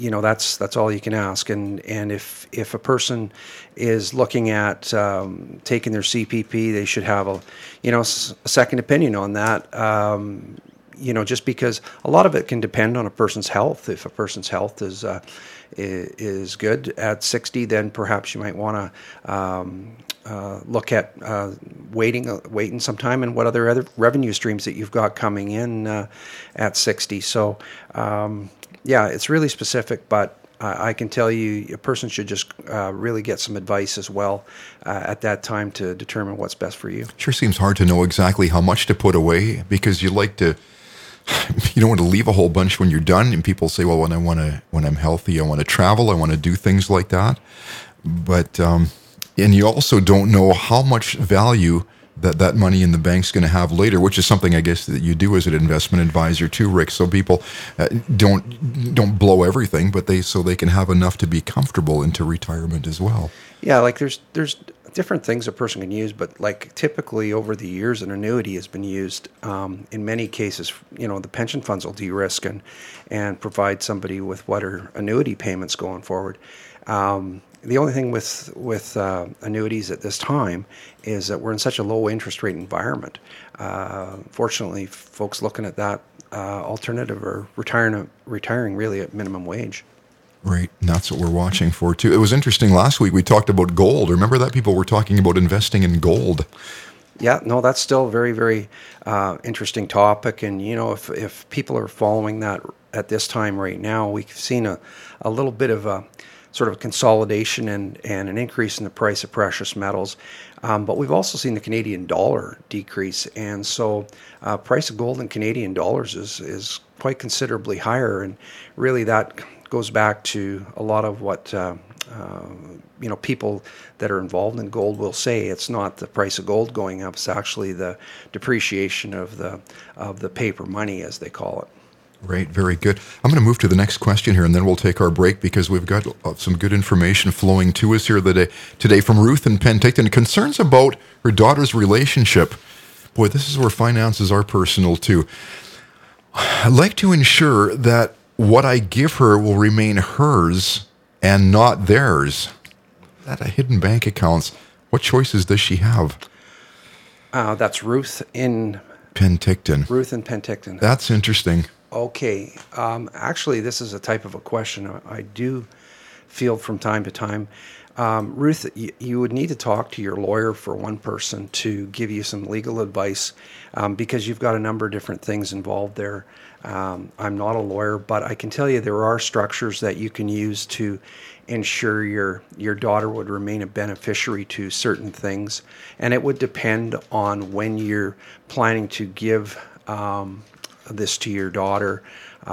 that's all you can ask. And if a person is looking at taking their CPP, they should have a second opinion on that. Just because a lot of it can depend on a person's health. If a person's health is good at 60, then perhaps you might want to look at waiting some time and what other revenue streams that you've got coming in at 60. So, it's really specific, but I can tell you a person should just really get some advice as well at that time to determine what's best for you. Sure seems hard to know exactly how much to put away, because you don't want to leave a whole bunch when you're done. And people say, well, when I'm healthy, I want to travel, I want to do things like that. But, and you also don't know how much value that money in the bank's going to have later, which is something I guess that you do as an investment advisor too, Rick. So people don't blow everything, but they can have enough to be comfortable into retirement as well. Yeah, like there's different things a person can use, but like typically over the years, an annuity has been used. In many cases, the pension funds will de-risk and provide somebody with what are annuity payments going forward. The only thing with annuities at this time is that we're in such a low interest rate environment. Fortunately, folks looking at that alternative are retiring really at minimum wage. Right, and that's what we're watching for too. It was interesting last week we talked about gold. Remember that? People were talking about investing in gold. Yeah, no, that's still a very, very interesting topic. And, if people are following that at this time right now, we've seen a little bit of a sort of consolidation and an increase in the price of precious metals. But we've also seen the Canadian dollar decrease. And so price of gold in Canadian dollars is quite considerably higher. And really that goes back to a lot of what people that are involved in gold will say. It's not the price of gold going up; it's actually the depreciation of the paper money, as they call it. Right, very good. I'm going to move to the next question here, and then we'll take our break because we've got some good information flowing to us here today from Ruth in Penticton. Concerns about her daughter's relationship. Boy, this is where finances are personal too. I'd like to ensure that what I give her will remain hers and not theirs. That a hidden bank accounts. What choices does she have? That's Ruth in Penticton. Ruth in Penticton. That's interesting. Okay. Actually, this is a type of a question I do field from time to time. Ruth, you would need to talk to your lawyer for one person to give you some legal advice because you've got a number of different things involved there. I'm not a lawyer, but I can tell you there are structures that you can use to ensure your daughter would remain a beneficiary to certain things. And it would depend on when you're planning to give this to your daughter,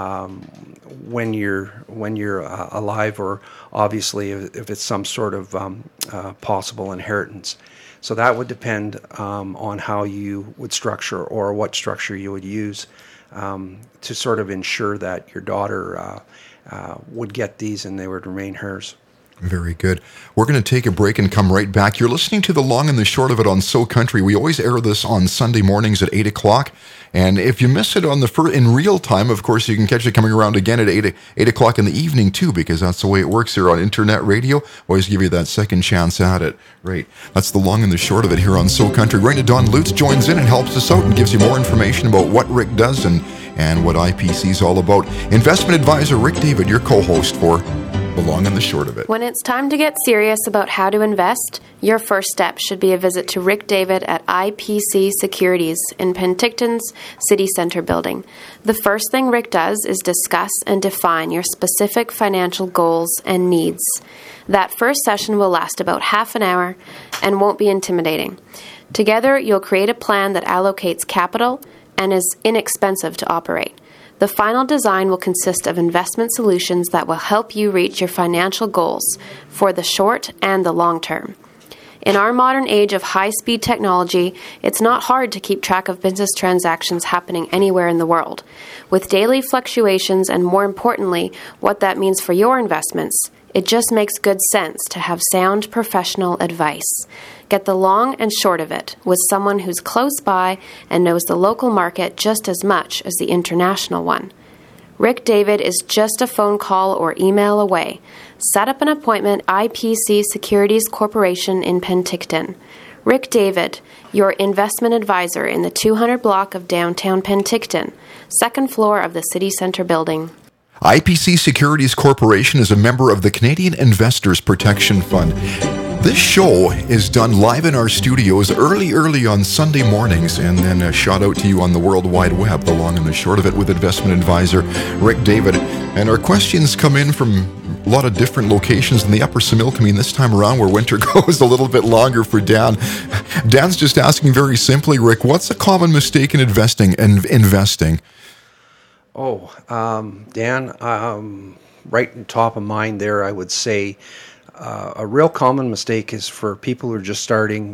when you're alive, or obviously if it's some sort of possible inheritance. So that would depend on how you would structure or what structure you would use to sort of ensure that your daughter would get these and they would remain hers. Very good. We're going to take a break and come right back. You're listening to The Long and the Short of It on So Country. We always air this on Sunday mornings at 8 o'clock. And if you miss it in real time, of course, you can catch it coming around again at 8 o'clock in the evening, too, because that's the way it works here on Internet Radio. Always give you that second chance at it. Right. That's The Long and the Short of It here on So Country. Right now, Don Lutz joins in and helps us out and gives you more information about what Rick does and what IPC is all about. Investment advisor Rick David, your co-host for The Long and the Short of It. When it's time to get serious about how to invest, your first step should be a visit to Rick David at IPC Securities in Penticton's City Centre building. The first thing Rick does is discuss and define your specific financial goals and needs. That first session will last about half an hour and won't be intimidating. Together, you'll create a plan that allocates capital and is inexpensive to operate. The final design will consist of investment solutions that will help you reach your financial goals for the short and the long term. In our modern age of high-speed technology, it's not hard to keep track of business transactions happening anywhere in the world. With daily fluctuations and, more importantly, what that means for your investments, it just makes good sense to have sound professional advice. Get the long and short of it with someone who's close by and knows the local market just as much as the international one. Rick David is just a phone call or email away. Set up an appointment at IPC Securities Corporation in Penticton. Rick David, your investment advisor in the 200 block of downtown Penticton, second floor of the City Centre building. IPC Securities Corporation is a member of the Canadian Investors Protection Fund. This show is done live in our studios early on Sunday mornings, and then shot out to you on the World Wide Web, the long and the short of it, with investment advisor Rick David. And our questions come in from a lot of different locations in the Upper Similkameen this time around, where winter goes a little bit longer for Dan. Dan's just asking very simply, Rick, what's a common mistake in investing? Dan, right on top of mind there, I would say a real common mistake is for people who are just starting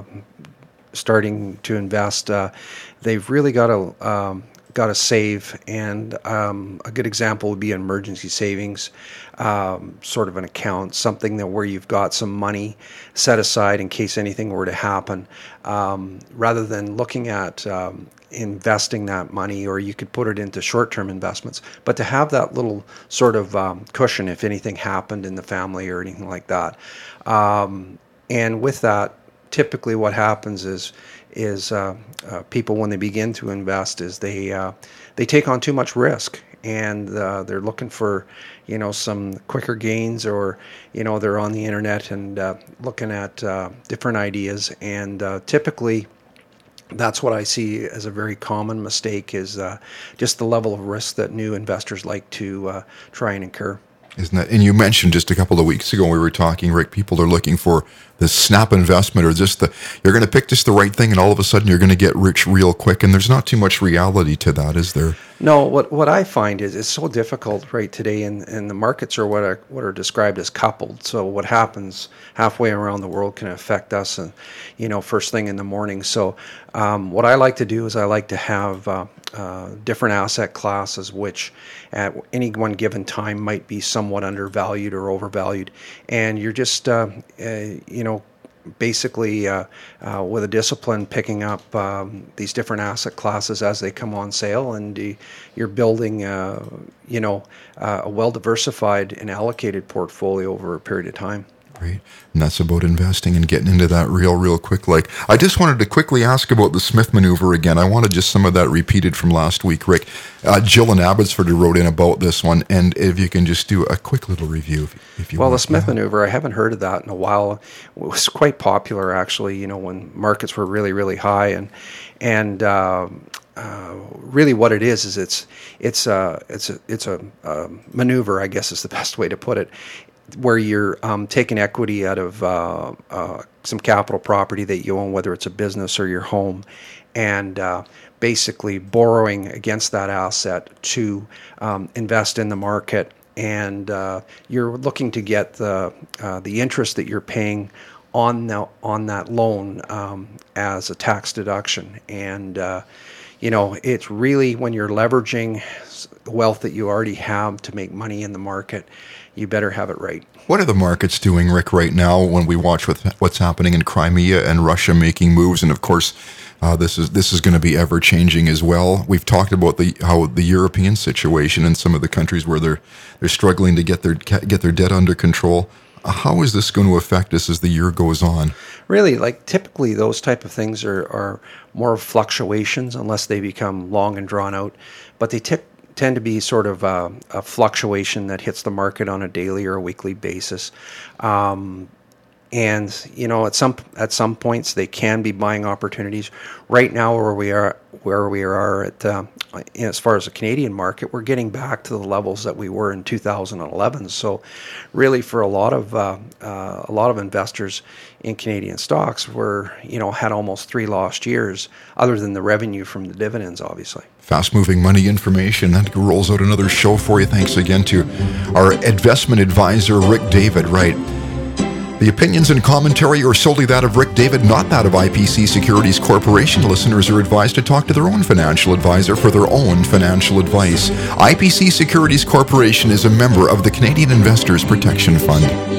to invest. They've really got to save, and a good example would be an emergency savings, sort of an account, something that where you've got some money set aside in case anything were to happen, rather than looking at investing that money, or you could put it into short-term investments, but to have that little sort of cushion if anything happened in the family or anything like that. And with that, typically what happens is people, when they begin to invest, is they take on too much risk, and they're looking for some quicker gains, or they're on the internet and looking at different ideas, and typically that's what I see as a very common mistake, is just the level of risk that new investors like to try and incur. Isn't that? And you mentioned just a couple of weeks ago when we were talking, Rick, people are looking for the snap investment, or just you're going to pick just the right thing, and all of a sudden you're going to get rich real quick. And there's not too much reality to that, is there? No. What I find is it's so difficult right today, and the markets are what are described as coupled. So what happens halfway around the world can affect us, and first thing in the morning. So what I like to do is I like to have different asset classes, which at any one given time might be somewhat undervalued or overvalued, and you're just basically with a discipline picking up these different asset classes as they come on sale, and you're building a well diversified and allocated portfolio over a period of time. Right. And that's about investing and getting into that real quick. Like, I just wanted to quickly ask about the Smith maneuver again. I wanted just some of that repeated from last week, Rick. Jill in Abbotsford wrote in about this one, and if you can just do a quick little review, if you want. Well, the Smith maneuver, I haven't heard of that in a while. It was quite popular, actually, when markets were really high, and really what it is it's a maneuver, I guess is the best way to put it, where you're taking equity out of some capital property that you own, whether it's a business or your home, and basically borrowing against that asset to invest in the market. And you're looking to get the interest that you're paying on that loan as a tax deduction. And it's really when you're leveraging the wealth that you already have to make money in the market, you better have it right. What are the markets doing, Rick, right now when we watch what's happening in Crimea and Russia making moves? And of course, this is going to be ever changing as well. We've talked about how the European situation and some of the countries where they're struggling to get their debt under control. How is this going to affect us as the year goes on? Really, typically those type of things are more fluctuations unless they become long and drawn out. But they tend to be sort of a fluctuation that hits the market on a daily or a weekly basis. And at some points they can be buying opportunities. Right now, where we are at as far as the Canadian market, we're getting back to the levels that we were in 2011. So, really, for a lot of investors in Canadian stocks, had almost 3 lost years, other than the revenue from the dividends, obviously. Fast-moving money information. That rolls out another show for you. Thanks again to our investment advisor, Rick David. Right. The opinions and commentary are solely that of Rick David, not that of IPC Securities Corporation. Listeners are advised to talk to their own financial advisor for their own financial advice. IPC Securities Corporation is a member of the Canadian Investors Protection Fund.